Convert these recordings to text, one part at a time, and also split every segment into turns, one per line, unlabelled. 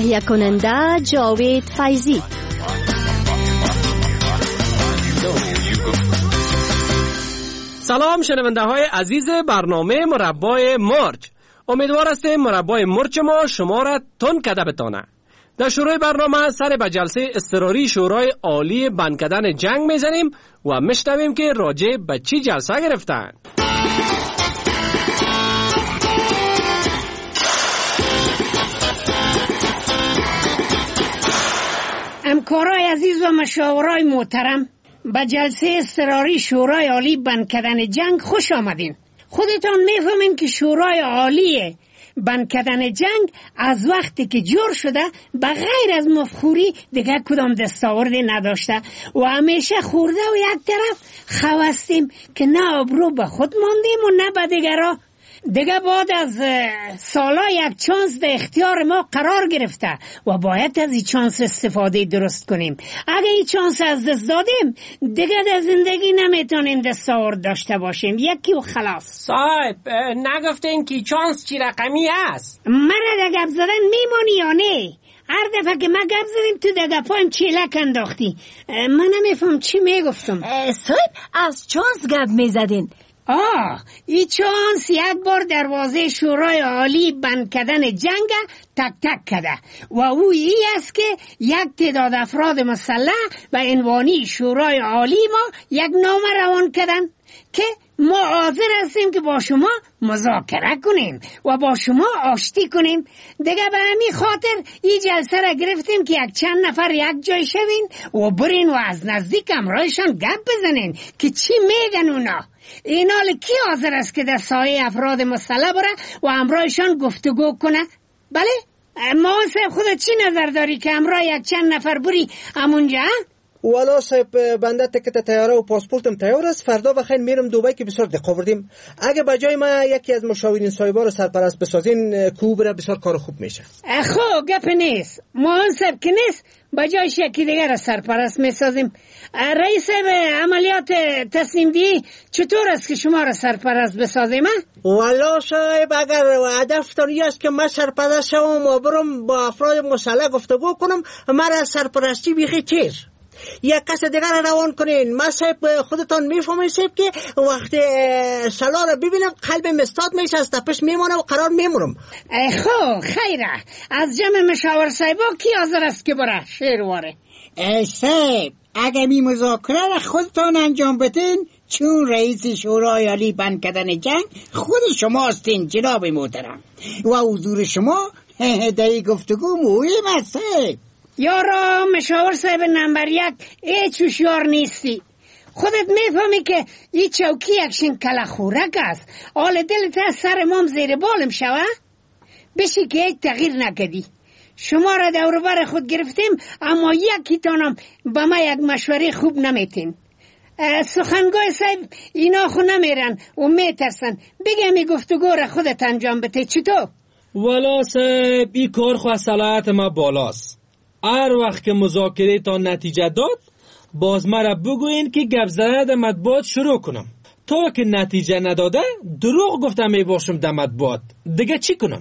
تهیه کننده جاوید فیضی.
سلام شنونده های عزیز برنامه مربای مرچ. امیدوار هستیم مربای مرچ ما شما را تند کده بتانه. در شروع برنامه سر به جلسه اضطراری شورای عالی بند کردن جنگ میزنیم و میشنویم که راجع به چی جلسه گرفتن.
همکارای عزیز و مشاورای محترم، به جلسه اضطراری شورای عالی بند کردن جنگ خوش آمدین. خودتان میفهمین که شورای عالی بند کردن جنگ از وقتی که جور شده به غیر از مفخوری دیگه کدام دستاوردی نداشته و همیشه خورده و یک طرف خواستیم که نه آبرو به خود ماندیم و نه به دیگرها. دیگه بعد از سالا یک چانس در اختیار ما قرار گرفته و باید از این چانس استفاده درست کنیم. اگه این چانس از دست دادیم دیگه در زندگی نمیتونیم دستاورد داشته باشیم. یکی و خلاص.
صاحب نگفتین که چانس چی رقمی است؟
من در گپ زدن میمونی یا نه؟ هر دفعه که ما گپ زدیم تو در گپایم چیلک انداختی. من نمیفهم چی میگفتم.
صاحب از چانس گپ میزدین؟
این چانس یک بار دروازه شورای عالی بند کردن جنگ تک تک کده و او ای است که یک تعداد افراد مسلح و عنوانی شورای عالی ما یک نامه روان کردن که ما حاضر هستیم که با شما مذاکره کنیم و با شما آشتی کنیم. دیگه به همین خاطر این جلسه را گرفتیم که یک چند نفر یک جای شوین و برین و از نزدیک همراهشان گپ بزنین که چی میگن اونا. این حال کی حاضر است که در سایه افراد مسلح بره و همراهشان گفتگو کنه؟ بله؟ صاحب خودت چی نظر داری که همراه یک چند نفر بری همونجا؟
والا صاحب بنده تکت تیاره و پاسپورتم تیار است. فردا بخیر میرم دبی که بسیار دقت بردیم. اگه بجای ما یکی از مشاورین صاحبا رو سرپرست بسازین کوبره بسیار کار خوب میشه.
خب گپ نیست. مناسب که نیست بجایش یکی دیگر سرپرست میسازیم. رئیس عملیات تصمیم دی چطور است که شما را سرپرست بسازیم؟
والا صاحب اگر هدفتان است که من سرپرست شوم و برم با افراد مسلح گفتگو کنم، مرا سرپرستی بیخی چیز یک کس دیگر را روان کنین. من صاحب خودتان میفهمید صاحب که وقتی سلا را ببینم قلبم استاد میشه، از تپش میمانه و قرار میمونم.
خب خیره. از جمع مشاور صاحبا کی حاضر است که بره شیرواره؟
صاحب اگه می مذاکره را خودتان انجام بدین، چون رئیس شورای عالی بند کردن جنگ خود شما هستین جناب محترم و حضور شما در گفتگو مهم است.
یارا مشاور صاحب نمبر یک هیچ هوشیار نیستی. خودت میفهمی که این چوکی یکشین کله خورک است. حال دلت از سر مام زیر بالم شوه بشی که هیچ تغییر نکدی. شما را دور بر خود گرفتیم اما یکی تانم با ما یک مشوره خوب نمیتین. سخنگوی صاحب اینا خو نمیرن و میترسن. بگم این گفتگو را خودت انجام بده. چطور؟
والا صاحب این کار خو از صلاحیت ما بالاست. هر وقت که مذاکره تا نتیجه داد باز مرا بگوین که گپ زدن در مطبوعات شروع کنم. تا که نتیجه نداده دروغ گفتم میباشم در مطبوعات. دیگه چی کنم؟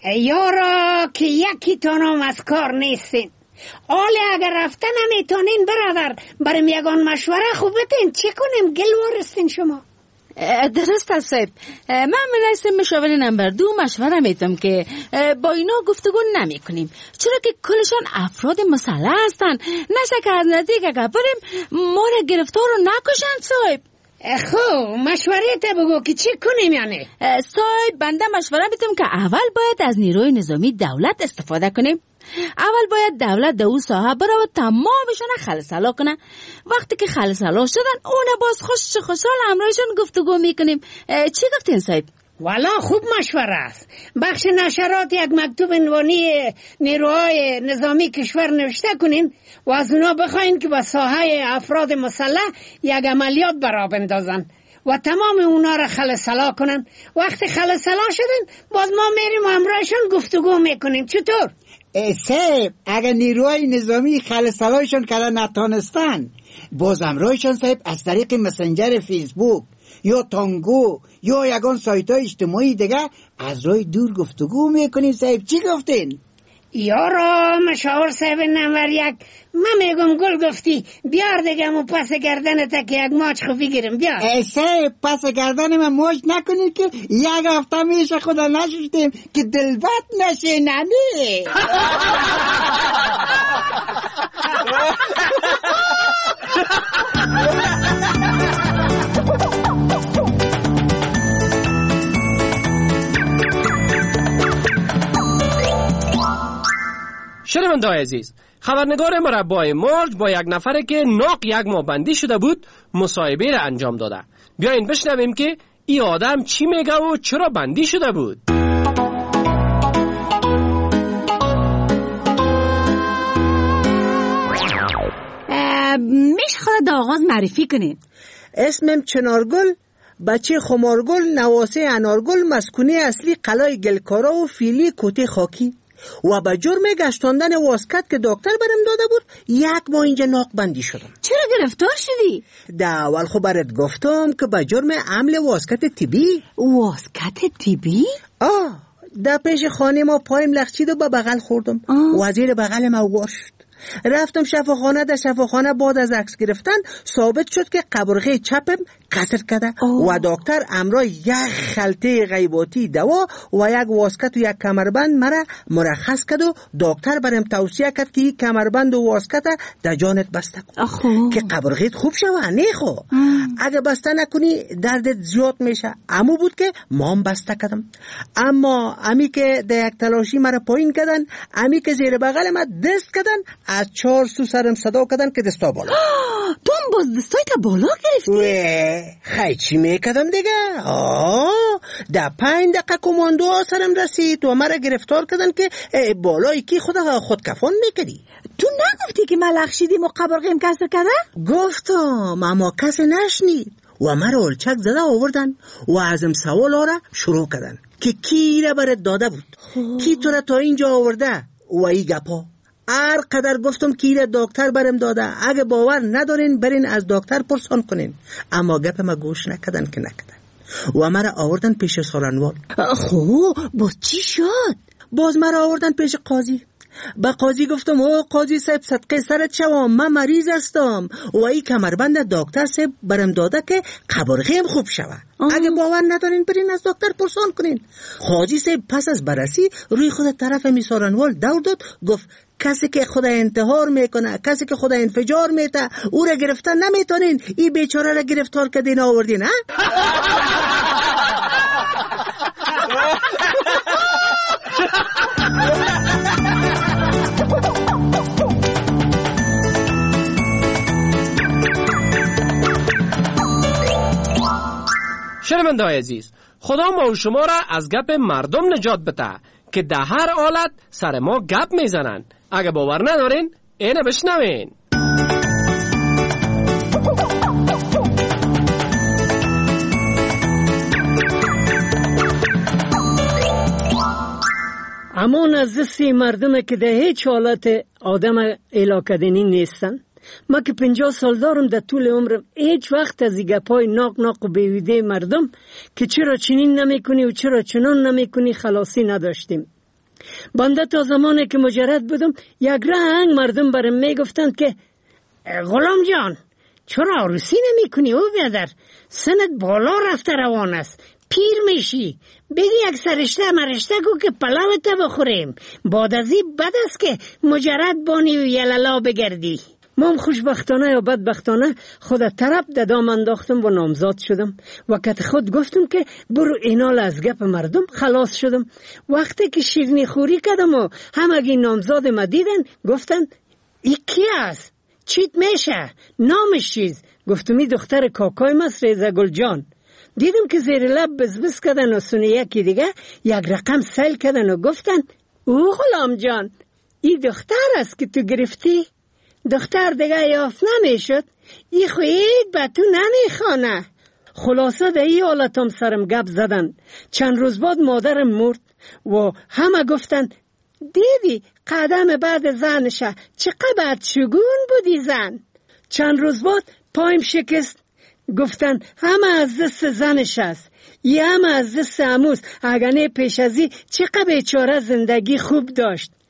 یارا که یکی تانم از کار نیستین. حالا اگر رفته نمیتونین برادر برم یگان مشوره خوب بتین. چی کنیم؟ گل وارستین شما.
درست است صاحب. من رئیس مشاور نمبر 2 مشوره میدم که با اینا گفتگو نمی کنیم، چرا که کلشان افراد مسلح هستن. نشه که از نزدیک اگر بریم ما را گرفتار رو نکشن صاحب.
خب مشوره تا بگو که چی کنیم یعنی؟
صاحب بنده مشوره میدم که اول باید از نیروی نظامی دولت استفاده کنیم. اول باید دولت در اون ساحه برای تمامشون خلصلا کنه. وقتی که خلصلا شدن اون باز خوشحال همراهشون گفتگو میکنیم. چی گفتین صاحب؟
والا خوب مشوره است. بخش نشرات یک مکتوب عنوانی نیروهای نظامی کشور نوشته کنین و از اونا بخواین که با ساحه افراد مسلح یک عملیات برا بندازن و تمام اونا را خلصلا کنن. وقتی خلصلا شدن باز ما میریم و همراهشون گفتگو میکنیم. چطور؟
صاحب اگر نیروهای نظامی خلصلایشون کلا نتانستن باز همراهشون صاحب از طریق مسنجر فیسبوک یا تانگو یا یگان سایت های اجتماعی دیگه از راه دور گفتگو میکنیم. صاحب چی گفتین؟
یارا مشاور صاحب نمبر یک، من میگم گل گفتی بیار دگم و پس گردنت که یک ماچ خوبی گیرم. بیار
صاحب پس گردن من موج نکنی که یک هفته میشه خدا نششتیم که دلبت نشه. نمی
شنونده‌های عزیز، خبرنگار مربای مرج با یک نفر که ناق یک ماه بندی شده بود مصاحبه را انجام داده. بیاین بشنویم که این آدم چی میگه و چرا بندی شده بود.
میشه خود آغاز معرفی کنید؟
اسمم چنارگل، بچه خمارگل، نواسه انارگل، مسکونه اصلی قلعه گلکارا و فیلی کوته خاکی و به جرم گشتاندن واسکت که دکتر برم داده بود یک ماه اینجا ناق بندی شدم.
چرا گرفتار شدی؟
در اول خب برات گفتم که به جرم عمل واسکت طبی.
واسکت طبی؟
در پیش خانه ما پایم لغزید و به بغل خوردم. وزیر بغلم اوگار شد. رفتم شفاخانه. در شفاخانه بعد از عکس گرفتن ثابت شد که قبرغه چپم کسر کرده و دکتر امرا یک خلطه غیباتی دوا و یک واسکت و یک کمربند مرا مرخص کرد و دکتر برام توصیه کرد که این کمربند و واسکت در جانت بسته کن که قبرغیت خوب شوه. نه خو اگه بسته نکنی دردت زیاد میشه. امو بود که مام بسته کردم. اما امی که در یک تلاشی مرا پایین کردن، امی که زیر بغل ما دست کردن، از 4 سو سرم صدا کردن که دستا بالا.
تو هم باز دستای تا بالا گرفتی؟
خیلی چی میکردم دیگه. در 5 دقیقه کماندو سرم رسید و مرا گرفتار کردن که بالایی کی خود کفان میکردی.
تو نگفتی که من لغشیدیم و قبرغیم کسر کرده؟
گفتم اما کسی نشنید و مرا الچک زده آوردن و ازم سوال را شروع کردن که کی را برات داده بود، کی تو را تا اینجا آورده و ای گپا. هر قدر گفتم که ایره دکتر برم داده، اگه باور ندارین برین از دکتر پرسان کنین. اما گپ ما گوش نکردن که نکردن و مرا آوردن پیش سالنوال.
باز چی شد؟
باز مرا آوردن پیش قاضی. با قاضی گفتم قاضی صاحب صدقه سرت شوم، من مریض هستم و این کمربند دکتر صاحب برم داده که قبرغیم خوب شوه. اگه باور ندارین برین از دکتر پرسان کنین. قاضی صاحب پس از بررسی روی خود طرف میسارنوال دور داد، گفت کسی که خدا انتحار میکنه، کسی که خدا انفجار میته، او را گرفتن نمیتونین. این بیچاره را گرفتار کردین آوردین.
شنونده‌های عزیز، خدا ما و شما را از گپ مردم نجات بده که در هر حالت سر ما گپ میزنن. اگه باور ندارین اینه بشنوین.
اما نزدستی مردمه که در هیچ حالت آدم علاقدنی نیستن. ما که 50 سال دارم، در طول عمرم هیچ وقت از این گپای ناق و بیهوده مردم که چرا چنین نمی کنی و چرا چنان نمی کنی خلاصی نداشتیم. بنده تا زمانی که مجرد بودم یک رنگ مردم برم می گفتند که غلام جان چرا عروسی نمی کنی؟ او بیادر سنت بالا رفته روان است، پیر میشی، بگی یک سرشته مرشته گو که پلاوت بخوریم. بعد از این بد است که مجرد بانی و یللا بگردی. من خوشبختانه یا بدبختانه خود طرف ددام انداختم و نامزاد شدم و که خود گفتم که برو اینال از گپ مردم خلاص شدم. وقتی که شیرنی خوری کردم و همگی نامزاد ما دیدن گفتن ای کی است؟ چیت میشه؟ نامش چیز؟ گفتم ای دختر کاکای ماست، ریزه گل جان. دیدم که زیر لب بزبز کردن و سونه یکی دیگه یک رقم سیل کردن و گفتن او غلام جان ای دختر است که تو گرفتی؟ دختر دیگه یافت نمیشد، ای خوید به تو نمیخوانه. خلاصه در ای حالتم سرم گپ زدن. چند روز بعد مادرم مرد و همه گفتن دیدی قدم بعد زنشه چقدر شگون بودی زن. چند روز بعد پایم شکست، گفتن همه از دست زنش است، یه همه از دست عموست، اگرنه پیش ازی چقدر بیچاره زندگی خوب داشت.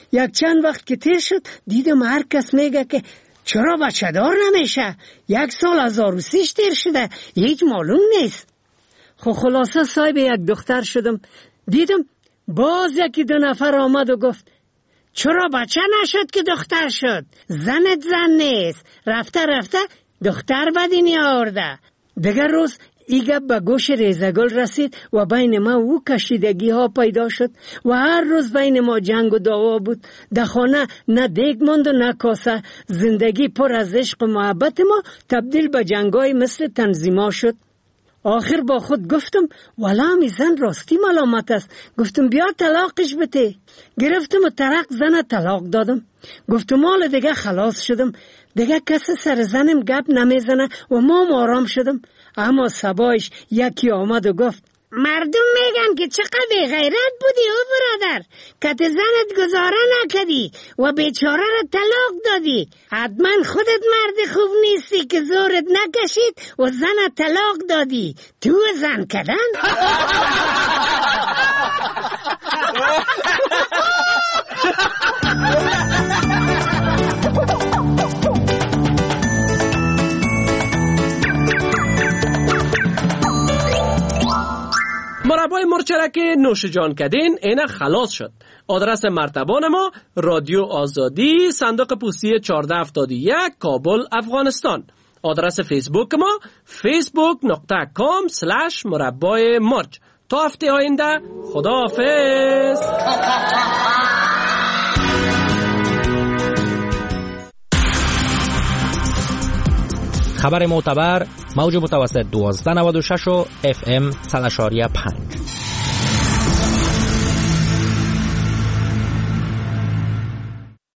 یک چند وقت که تیر شد دیدم هر کس میگه که چرا بچه دار نمیشه، 1 سال از عروسیش تیر شده، هیچ معلوم نیست. خلاصه صاحب یک دختر شدم. دیدم باز 1-2 نفر آمد و گفت چرا بچه نشد که دختر شد؟ زنت زن نیست، رفته دختر به دنیا آورده. دیگر روز ای گپ به گوش ریزگل رسید و بین ما او کشیدگی ها پیدا شد و هر روز بین ما جنگ و دعوا بود. در خانه نه دیگ ماند و نه کاسه. زندگی پر از عشق و محبت ما تبدیل به جنگای مثل تنظیما شد. آخر با خود گفتم والا می زن راستی ملامت است. گفتم بیا طلاقش بده. گرفتم و ترق زن طلاق دادم. گفتم حالا دیگه خلاص شدم، دیگه کسی سر زنم گپ نمیزنه و ما آرام شدم. اما صبایش یکی آمد و گفت مردم میگن که چقدر غیرت بودی او برادر، که زنت گزاره نکدی و بیچاره را طلاق دادی. حتما خودت مرد خوب نیستی که زورت نکشید و زنت طلاق دادی. تو زن کدن؟
مربای مرچ را که نوش جان کردین اینه خلاص شد. آدرس مرتبان ما رادیو آزادی، صندوق پستی 1471 کابل افغانستان. آدرس فیسبوک ما facebook.com/مربای مرچ. تا هفته آینده خداحافظ.
خبر معتبر موج متوسط 1296 و FM 100.5.